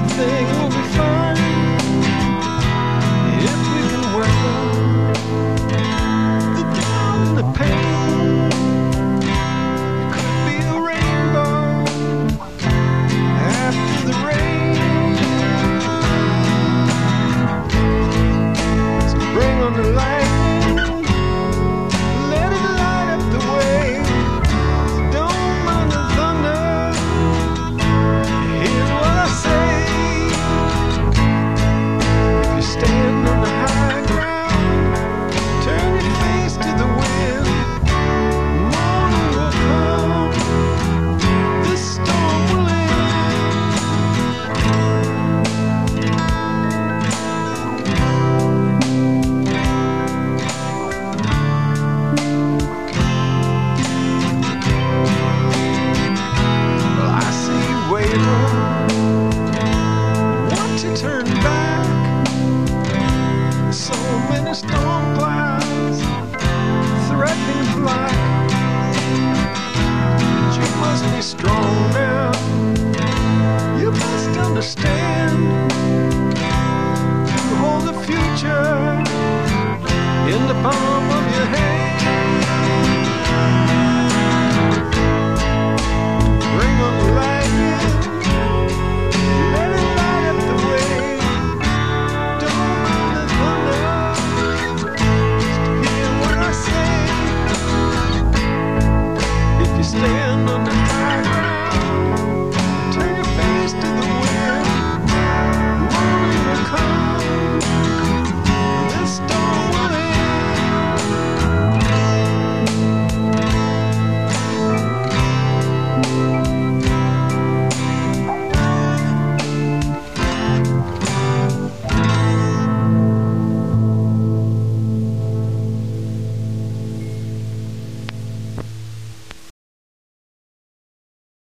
everything will be fine if we can weather the doubt and the pain. It could be a rainbow after the rain. So bring on the lightning, let it light up the way. Don't mind the thunder, hear what I say. If you stand on the high ground, turn your face to the wind. Morning will come, this storm will end. Well, I see you waiting, want to turn back. So many storm clouds threatening black. But you must be strong now, you must understand. You hold the future in the palm of your hand.